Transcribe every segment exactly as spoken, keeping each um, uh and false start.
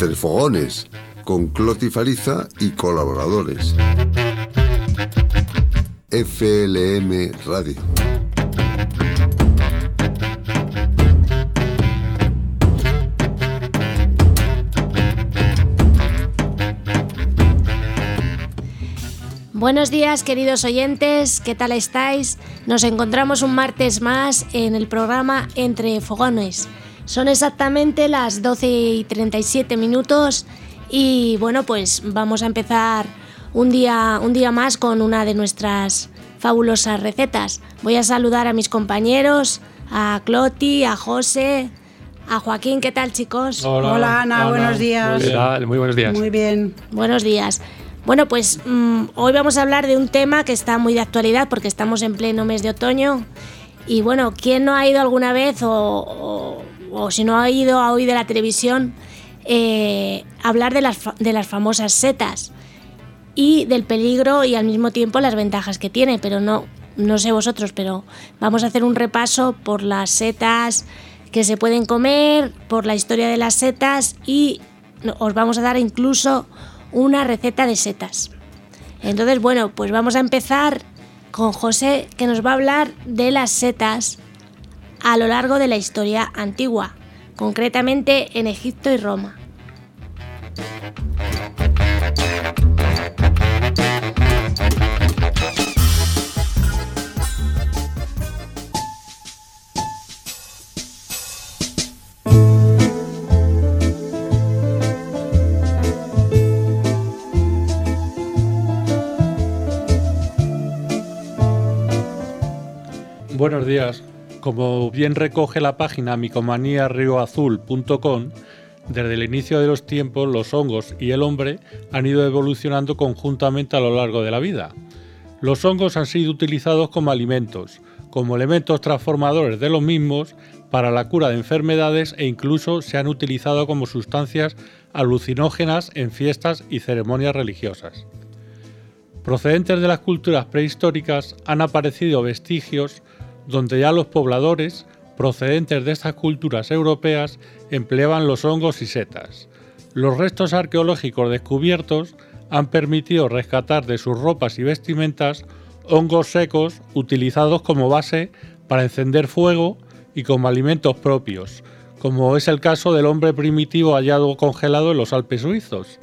Entre Fogones, con Cloti Fariza y colaboradores. F L M Radio. Buenos días, queridos oyentes, ¿qué tal estáis? Nos encontramos un martes más en el programa Entre Fogones. Son exactamente las doce y treinta y siete minutos y bueno, pues vamos a empezar un día, un día más con una de nuestras fabulosas recetas. Voy a saludar a mis compañeros, a Cloti, a José, a Joaquín. ¿Qué tal, chicos? Hola, Hola Ana, Ana. buenos días. ¿Qué tal? Muy buenos días. Muy bien. Buenos días. Bueno, pues mmm, hoy vamos a hablar de un tema que está muy de actualidad porque estamos en pleno mes de otoño y bueno, ¿quién no ha ido alguna vez o, o, o si no ha ido a oír de la televisión eh, hablar de las, de las famosas setas y del peligro y al mismo tiempo las ventajas que tiene? Pero no, no sé vosotros, pero vamos a hacer un repaso por las setas que se pueden comer, por la historia de las setas y os vamos a dar incluso una receta de setas. Entonces, bueno, pues vamos a empezar con José, que nos va a hablar de las setas a lo largo de la historia antigua, concretamente en Egipto y Roma. Buenos días. Como bien recoge la página micomanía río azul punto com, desde el inicio de los tiempos los hongos y el hombre han ido evolucionando conjuntamente a lo largo de la vida. Los hongos han sido utilizados como alimentos, como elementos transformadores de los mismos para la cura de enfermedades e incluso se han utilizado como sustancias alucinógenas en fiestas y ceremonias religiosas. Procedentes de las culturas prehistóricas han aparecido vestigios donde ya los pobladores, procedentes de estas culturas europeas, empleaban los hongos y setas. Los restos arqueológicos descubiertos han permitido rescatar de sus ropas y vestimentas hongos secos utilizados como base para encender fuego y como alimentos propios, como es el caso del hombre primitivo hallado congelado en los Alpes suizos.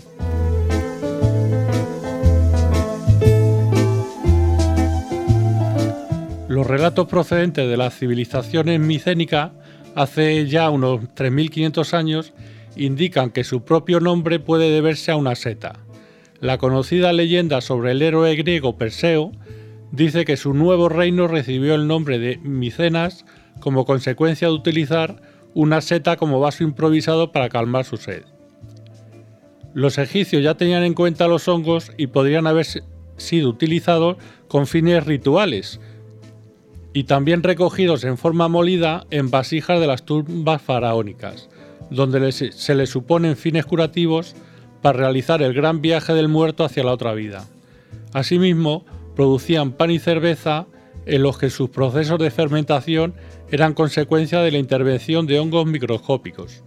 Los relatos procedentes de las civilizaciones micénicas hace ya unos tres mil quinientos años indican que su propio nombre puede deberse a una seta. La conocida leyenda sobre el héroe griego Perseo dice que su nuevo reino recibió el nombre de Micenas como consecuencia de utilizar una seta como vaso improvisado para calmar su sed. Los egipcios ya tenían en cuenta los hongos y podrían haber sido utilizados con fines rituales, y también recogidos en forma molida en vasijas de las tumbas faraónicas, donde se les suponen fines curativos para realizar el gran viaje del muerto hacia la otra vida. Asimismo, producían pan y cerveza en los que sus procesos de fermentación eran consecuencia de la intervención de hongos microscópicos.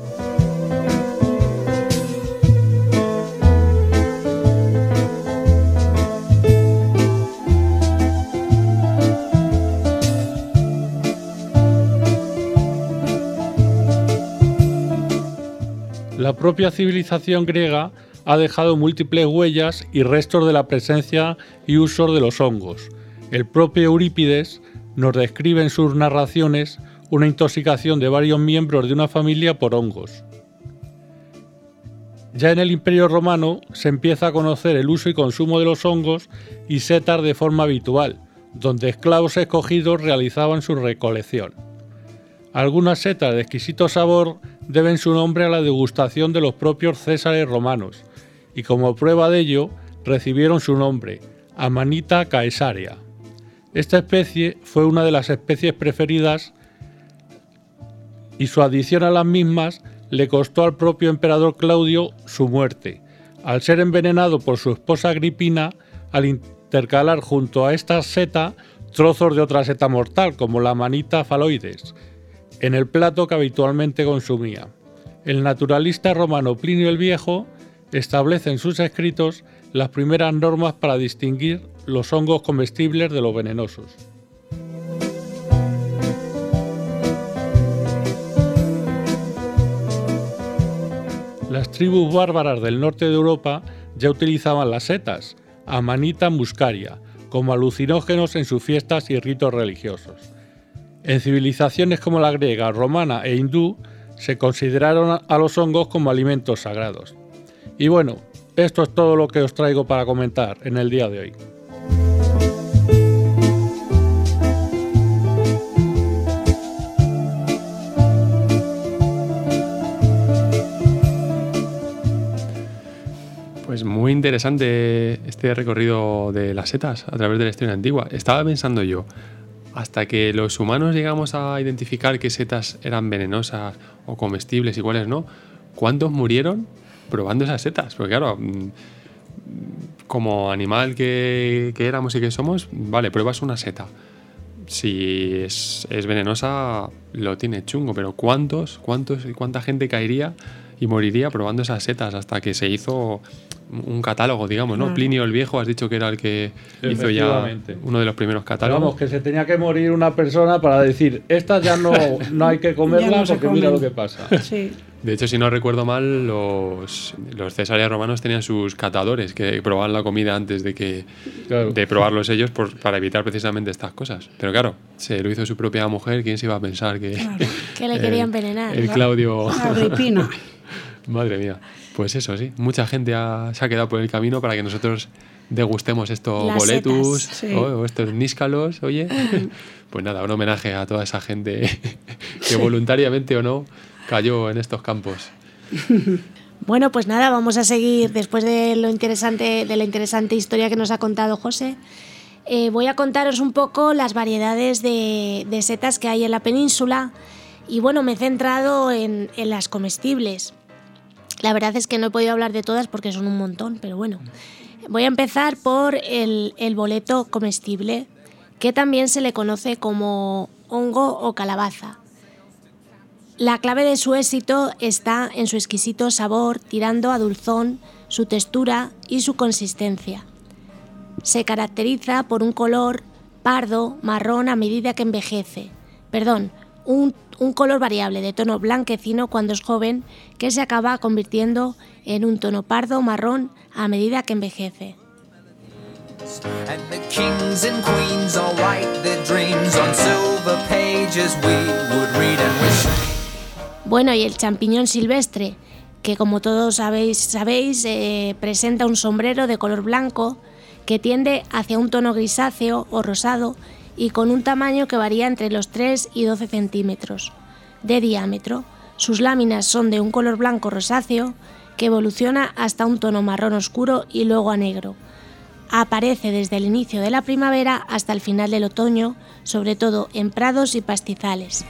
La propia civilización griega ha dejado múltiples huellas y restos de la presencia y uso de los hongos. El propio Eurípides nos describe en sus narraciones una intoxicación de varios miembros de una familia por hongos. Ya en el Imperio Romano se empieza a conocer el uso y consumo de los hongos y setas de forma habitual, donde esclavos escogidos realizaban su recolección. Algunas setas de exquisito sabor deben su nombre a la degustación de los propios césares romanos, y como prueba de ello recibieron su nombre, Amanita caesarea. Esta especie fue una de las especies preferidas y su adición a las mismas le costó al propio emperador Claudio su muerte, al ser envenenado por su esposa Agripina al intercalar junto a esta seta trozos de otra seta mortal, como la Amanita phalloides, en el plato que habitualmente consumía. el naturalista romano Plinio el Viejo establece en sus escritos las primeras normas para distinguir los hongos comestibles de los venenosos. Las tribus bárbaras del norte de Europa ya utilizaban las setas, Amanita muscaria, como alucinógenos en sus fiestas y ritos religiosos. En civilizaciones como la griega, romana e hindú se consideraron a los hongos como alimentos sagrados. Y bueno, esto es todo lo que os traigo para comentar en el día de hoy. Pues muy interesante este recorrido de las setas a través de la historia antigua. Estaba pensando yo, hasta que los humanos llegamos a identificar qué setas eran venenosas o comestibles y cuáles no, ¿cuántos murieron probando esas setas? Porque claro, como animal que, que éramos y que somos, vale, pruebas una seta. Si es, es venenosa, lo tiene chungo, pero ¿cuántos, cuántos y cuánta gente caería y moriría probando esas setas hasta que se hizo un catálogo, digamos, ¿no? Mm. Plinio el Viejo, has dicho que era el que hizo ya uno de los primeros catálogos. Pero vamos, que se tenía que morir una persona para decir, esta ya no, no hay que comerla no porque mira lo que pasa. Sí. De hecho, si no recuerdo mal, los, los cesarios romanos tenían sus catadores que probaban la comida antes de que claro. de probarlos ellos por, para evitar precisamente estas cosas. Pero claro, se lo hizo su propia mujer, ¿quién se iba a pensar que... Claro. que le quería envenenar. El ¿no? Claudio... Agripina. Madre mía. Pues eso, sí. Mucha gente ha, se ha quedado por el camino para que nosotros degustemos estos Las boletus sí. o, o estos níscalos, oye. Pues nada, un homenaje a toda esa gente que voluntariamente o no cayó en estos campos. Bueno, pues nada, vamos a seguir después de lo interesante, de la interesante historia que nos ha contado José. Eh, voy a contaros un poco las variedades de, de setas que hay en la península y bueno, me he centrado en, en las comestibles. La verdad es que no he podido hablar de todas porque son un montón, pero bueno. Voy a empezar por el, el boleto comestible, que también se le conoce como hongo o calabaza. La clave de su éxito está en su exquisito sabor, tirando a dulzón, su textura y su consistencia. Se caracteriza por un color pardo, marrón a medida que envejece. Perdón, un, un color variable de tono blanquecino cuando es joven, que se acaba convirtiendo en un tono pardo marrón a medida que envejece. And the kings and queens all write their dreams on silver pages we would read and wish. Bueno, y el champiñón silvestre, que como todos sabéis, sabéis eh, presenta un sombrero de color blanco que tiende hacia un tono grisáceo o rosado y con un tamaño que varía entre los tres y doce centímetros de diámetro. Sus láminas son de un color blanco rosáceo que evoluciona hasta un tono marrón oscuro y luego a negro. Aparece desde el inicio de la primavera hasta el final del otoño, sobre todo en prados y pastizales.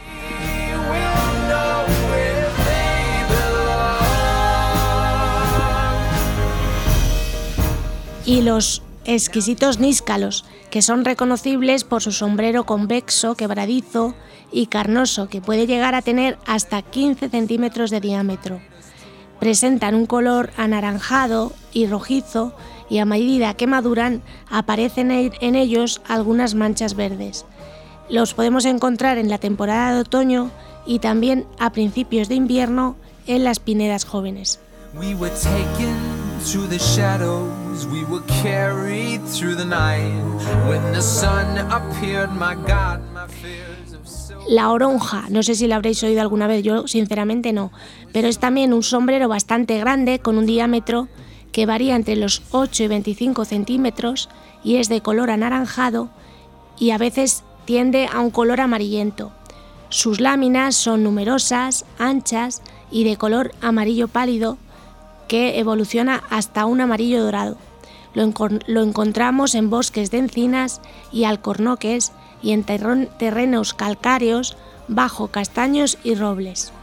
Y los exquisitos níscalos, que son reconocibles por su sombrero convexo, quebradizo y carnoso, que puede llegar a tener hasta quince centímetros de diámetro. Presentan un color anaranjado y rojizo y a medida que maduran aparecen en ellos algunas manchas verdes. Los podemos encontrar en la temporada de otoño y también a principios de invierno en las pinedas jóvenes. We were taken through the shadows, we were carried through the night. When the sun appeared, my God, my fears of so... La oronja, no sé si la habréis oído alguna vez, yo sinceramente no, pero es también un sombrero bastante grande con un diámetro que varía entre los ocho y veinticinco centímetros y es de color anaranjado y a veces tiende a un color amarillento. Sus láminas son numerosas, anchas y de color amarillo pálido que evoluciona hasta un amarillo dorado. Lo, encon- lo encontramos en bosques de encinas y alcornoques y en terron- terrenos calcáreos bajo castaños y robles.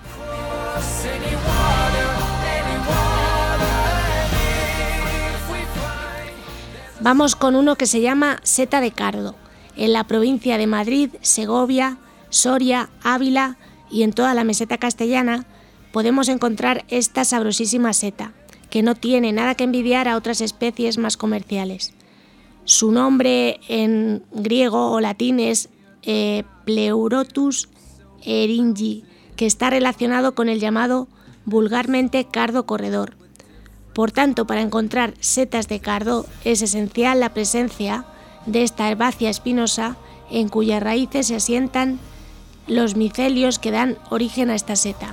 Vamos con uno que se llama seta de cardo, en la provincia de Madrid, Segovia, Soria, Ávila y en toda la meseta castellana podemos encontrar esta sabrosísima seta, que no tiene nada que envidiar a otras especies más comerciales. Su nombre en griego o latín es eh, Pleurotus eringi, que está relacionado con el llamado vulgarmente cardo corredor. Por tanto, para encontrar setas de cardo es esencial la presencia de esta herbácea espinosa en cuyas raíces se asientan los micelios que dan origen a esta seta.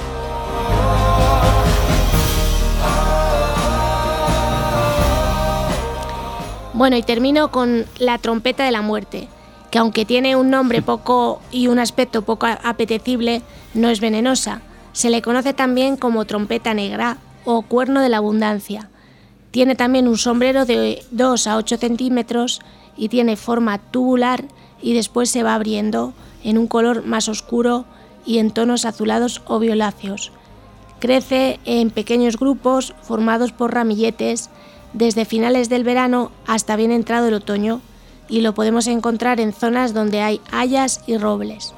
Bueno, y termino con la trompeta de la muerte, que aunque tiene un nombre poco y un aspecto poco apetecible, no es venenosa. Se le conoce también como trompeta negra o cuerno de la abundancia. Tiene también un sombrero de dos a ocho centímetros y tiene forma tubular y después se va abriendo en un color más oscuro y en tonos azulados o violáceos. Crece en pequeños grupos formados por ramilletes desde finales del verano hasta bien entrado el otoño, y lo podemos encontrar en zonas donde hay hayas y robles.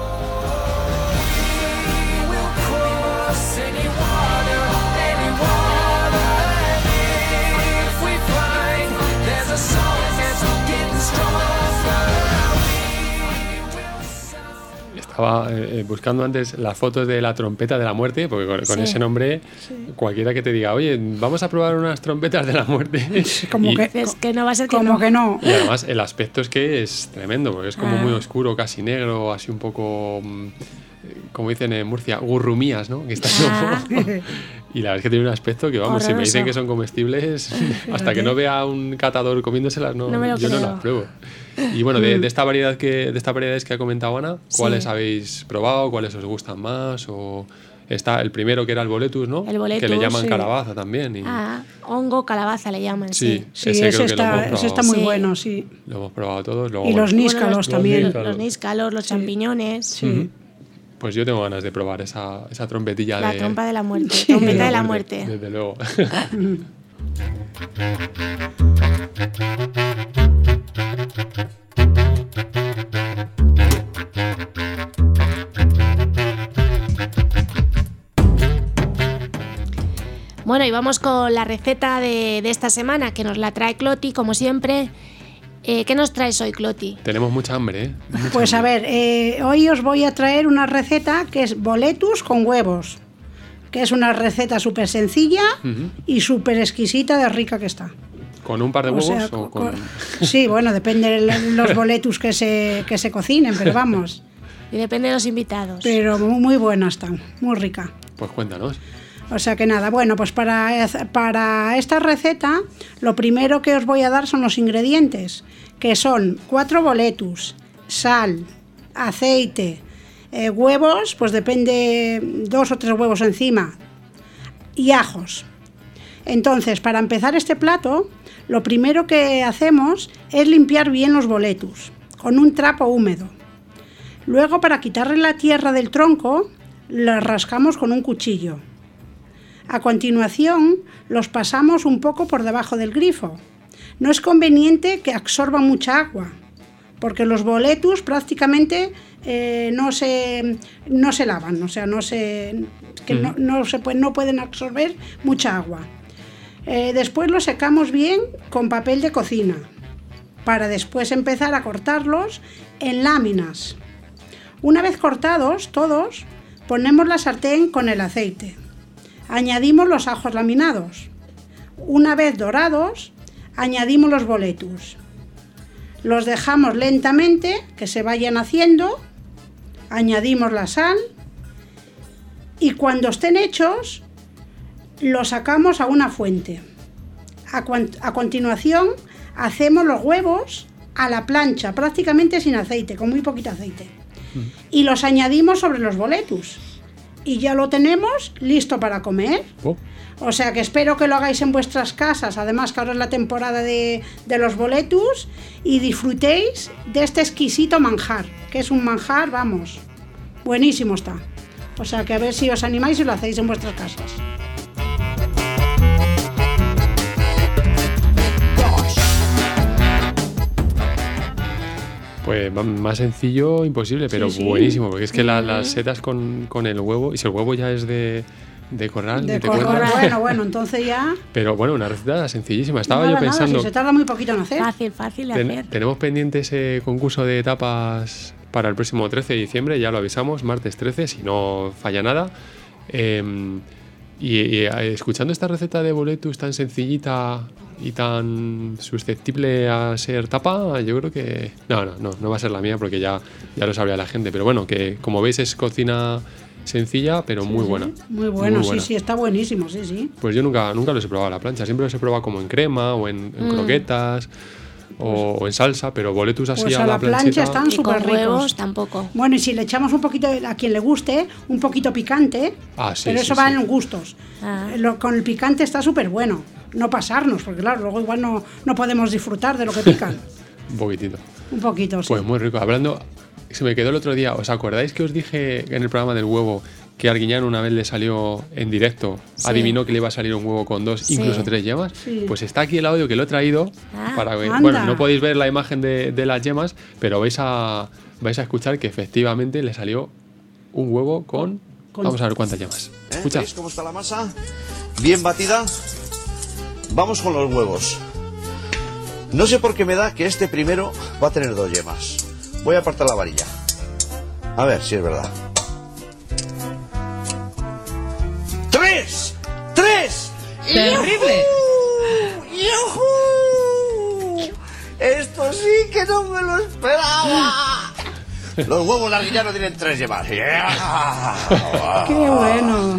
Estaba eh, buscando antes las fotos de la trompeta de la muerte, porque con, con sí. ese nombre, sí. cualquiera que te diga, oye, vamos a probar unas trompetas de la muerte. Como y, que, es que no va a ser que como no. que no. Y además el aspecto es que es tremendo, porque es como ah. muy oscuro, casi negro, así un poco, como dicen en Murcia, gurrumías, ¿no? Que está ah. como, y la verdad es que tiene un aspecto que, vamos, horroroso. Si me dicen que son comestibles, hasta que no vea un catador comiéndoselas, no, no yo creo. no las pruebo. Y bueno, de, de esta variedad que de esta variedades que ha comentado Ana, ¿cuáles sí. habéis probado? ¿Cuáles os gustan más? O está el primero que era el boletus, ¿no? El boletus, que le llaman sí. calabaza también. Y... Ah, hongo calabaza le llaman, sí. Sí, sí ese, está, ese está muy sí. bueno, sí. Lo hemos probado todos. Luego, y los níscalos bueno, los, también. Los, los níscalos, los sí. champiñones. Sí. Uh-huh. Pues yo tengo ganas de probar esa, esa trompetilla la de... La trompa de la muerte. Sí. Trompeta de la muerte. Desde luego. Bueno, y vamos con la receta de, de esta semana, que nos la trae Cloti, como siempre. Eh, ¿Qué nos traes hoy, Cloti? Tenemos mucha hambre, ¿eh? Mucha pues hambre. a ver, eh, hoy os voy a traer una receta que es boletus con huevos, que es una receta súper sencilla uh-huh. y súper exquisita de rica que está. ¿Con un par de o huevos? Sea, o con, con... Sí, bueno, depende de los boletus que se, que se cocinen, pero vamos. Y depende de los invitados. Pero muy, muy buena está, muy rica. Pues cuéntanos. O sea que nada, bueno, pues para, para esta receta lo primero que os voy a dar son los ingredientes, que son cuatro boletus, sal, aceite, eh, huevos, pues depende, dos o tres huevos encima, y ajos. Entonces, para empezar este plato, lo primero que hacemos es limpiar bien los boletus con un trapo húmedo. Luego, para quitarle la tierra del tronco, los rascamos con un cuchillo. A continuación, los pasamos un poco por debajo del grifo. No es conveniente que absorban mucha agua, porque los boletus prácticamente eh, no, se, no se lavan, o sea, no, se, que mm. no, no, se puede, no pueden absorber mucha agua. Eh, después los secamos bien con papel de cocina, para después empezar a cortarlos en láminas. Una vez cortados todos, ponemos la sartén con el aceite. Añadimos los ajos laminados. Una vez dorados, añadimos los boletus. Los dejamos lentamente que se vayan haciendo. Añadimos la sal. Y cuando estén hechos, los sacamos a una fuente. A, cuant- a continuación, hacemos los huevos a la plancha, prácticamente sin aceite, con muy poquito aceite. Mm. Y los añadimos sobre los boletus. Y ya lo tenemos listo para comer. Oh. O sea que espero que lo hagáis en vuestras casas, además que ahora es la temporada de, de los boletus, y disfrutéis de este exquisito manjar, que es un manjar, vamos, buenísimo está. O sea que a ver si os animáis y lo hacéis en vuestras casas. Pues más sencillo imposible, pero Sí, sí. buenísimo, porque es que la- las setas con, con el huevo, y si el huevo ya es de, de corral, De ni te correr, cuento. bueno, bueno, entonces ya... Pero bueno, una receta sencillísima. Estaba nada, yo pensando, nada, si se tarda muy poquito en hacer. Fácil, fácil de ten- hacer. tenemos pendiente ese concurso de tapas para el próximo trece de diciembre, ya lo avisamos, martes trece, si no falla nada. Eh, y, y, eh, escuchando esta receta de boletus tan sencillita y tan susceptible a ser tapa, yo creo que... No, no, no, no va a ser la mía porque ya, ya lo sabría la gente. Pero bueno, que como veis es cocina sencilla, pero muy buena. Muy bueno, Muy sí, buena. sí, está buenísimo, sí, sí. Pues yo nunca, nunca los he probado a la plancha, siempre los he probado como en crema o en, en croquetas o, o en salsa, pero boletus así Pues a, a la la plancha planchita. están Y con súper ricos. huevos tampoco. Bueno, y si le echamos un poquito, a quien le guste, un poquito picante, Ah, sí, pero sí, eso va sí. en gustos. Ah. Eh, lo- con el picante está súper bueno. No pasarnos, porque claro, luego igual no, no podemos disfrutar de lo que pican. Un poquitito. Un poquito, sí. Pues muy rico. Hablando, se me quedó el otro día, ¿os acordáis que os dije en el programa del huevo que a Arguiñán una vez le salió en directo, Sí. adivinó que le iba a salir un huevo con dos, Sí. incluso tres yemas? Sí. Pues está aquí el audio que lo he traído Ah, para que, anda. bueno, no podéis ver la imagen de, de las yemas, pero vais a, vais a escuchar que efectivamente le salió un huevo con... Con- Vamos a ver cuántas yemas. ¿Eh? Escucha. ¿Veis cómo está la masa? Bien batida. Vamos con los huevos. No sé por qué me da que este primero va a tener dos yemas. Voy a apartar la varilla. A ver si es verdad. ¡Tres! ¡Tres! ¡Terrible! ¡Yujú! ¡Esto sí que no me lo esperaba! Los huevos de Arguiñano tienen tres yemas. ¡Yeah! Qué bueno.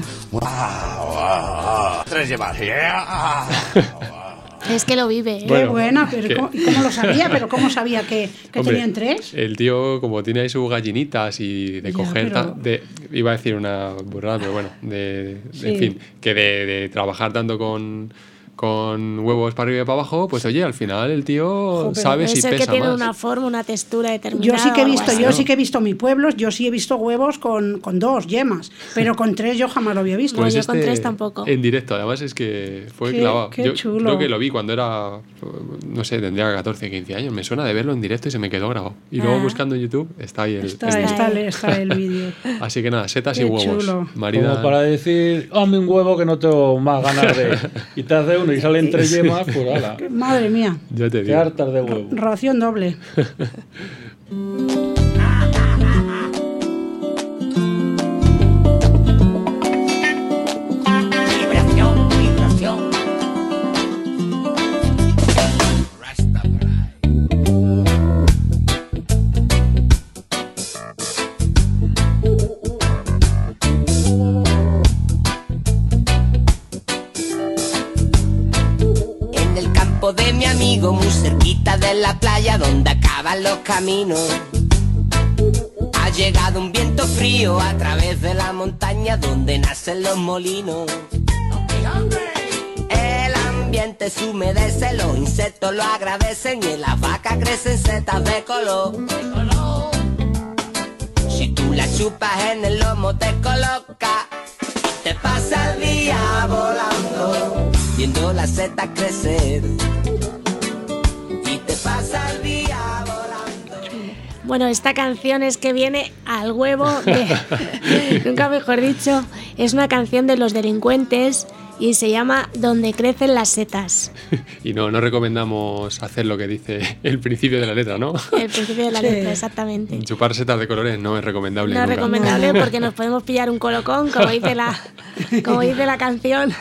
Tres yemas. ¡Yeah! Es que lo vive, ¿eh? Qué Bueno, buena, pero que- ¿cómo, y cómo lo sabía? ¿Pero cómo sabía que, que Hombre, tenían tres? El tío, como tiene ahí sus gallinitas y de Ya, coger, pero- ta- de, iba a decir una burrada, pero bueno, de, de- Sí. en fin, que de, de trabajar tanto con, con huevos para arriba y para abajo, pues oye, al final el tío Joder, sabe Debe si ser que pesa tiene más. una forma, una textura determinada. Yo sí que he o algo visto, así. yo sí que he visto mi pueblo, yo sí he visto huevos con, con dos yemas, pero con tres yo jamás lo había visto. Pues yo con tres tampoco. En directo, además es que fue Qué- clavado. qué Yo chulo. creo que lo vi cuando era, no sé, tendría catorce, quince años. Me suena de verlo en directo y se me quedó grabado. Y luego Ah. buscando en YouTube está ahí el... Está, el- está, el- está el vídeo. Así que nada, setas y Qué huevos. chulo. Marida, Como para decir, hazme un huevo que no tengo más ganas de... Y te hace uno y salen tres yemas, pues ala, Madre mía, ya te te digo. hartas de huevo. ración doble. Vibración, vibración. En el campo de mi amigo, muy cerquita de la playa donde acaban los caminos, ha llegado un viento frío a través de la montaña donde nacen los molinos. El ambiente se humedece, los insectos lo agradecen y en las vacas crecen setas de color. Si tú la chupas en el lomo te coloca, te pasa el día volando, viendo las setas crecer. Y te pasa el día volando. Bueno, esta canción es que viene al huevo, de- nunca mejor dicho, es una canción de Los Delincuentes y se llama Donde crecen las setas. Y no, no recomendamos hacer lo que dice el principio de la letra, ¿no? El principio de la Sí. letra, exactamente. Chupar setas de colores no es recomendable No es nunca. recomendable porque nos podemos pillar un colocón, como dice la, como dice la canción.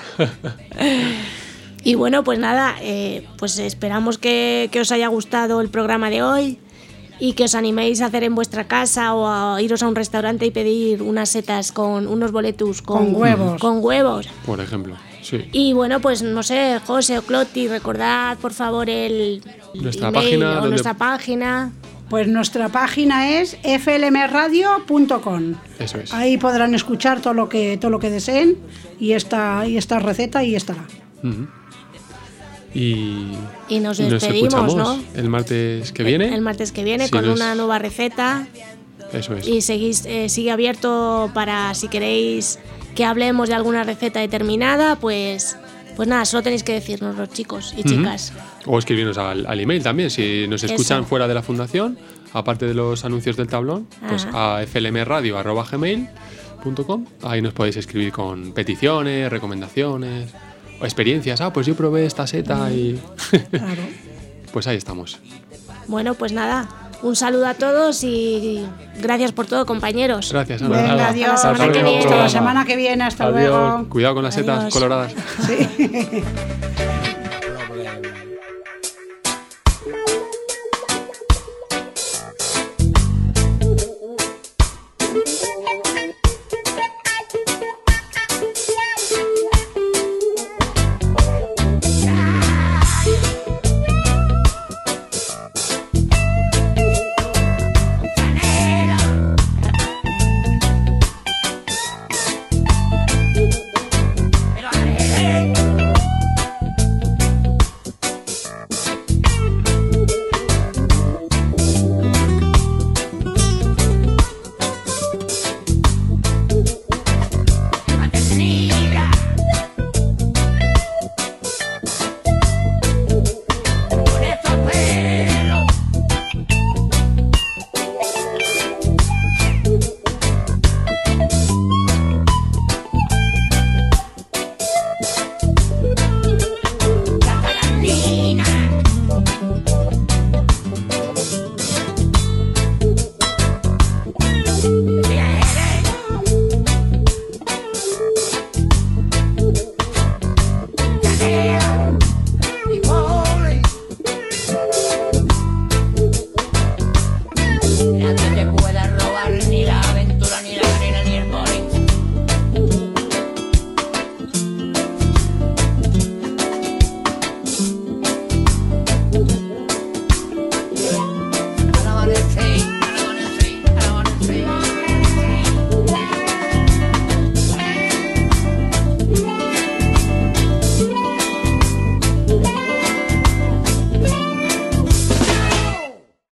Y bueno, pues nada, eh, pues esperamos que, que os haya gustado el programa de hoy y que os animéis a hacer en vuestra casa o a iros a un restaurante y pedir unas setas con unos boletus con, Con huevos. Con huevos. Por ejemplo, sí. Y bueno, pues no sé, José o Cloti, recordad por favor el Nuestra email página o donde- nuestra página. Pues nuestra página es f l m radio punto com. Eso es. Ahí podrán escuchar todo lo que todo lo que deseen y esta y esta receta y estará. Ujú. Y, Y nos despedimos, escuchamos ¿no? el martes que viene. El martes que viene Si con nos- una nueva receta. Eso es. Y seguís, eh, sigue abierto para si queréis que hablemos de alguna receta determinada, pues, pues nada, solo tenéis que decirnos los chicos y chicas. O escribirnos al, al email también, si nos escuchan Eso. fuera de la fundación, aparte de los anuncios del tablón, pues Ajá. a f l m radio arroba gmail punto com. Ahí nos podéis escribir con peticiones, recomendaciones o experiencias. Ah, pues yo probé esta seta y... Claro. Pues ahí estamos. Bueno, pues nada, un saludo a todos y gracias por todo, compañeros. Gracias, Ana. Venga, Nada. adiós. Hasta la semana que viene. Hasta la semana que viene. Hasta Adiós. luego. Cuidado con las setas Adiós. coloradas. Sí.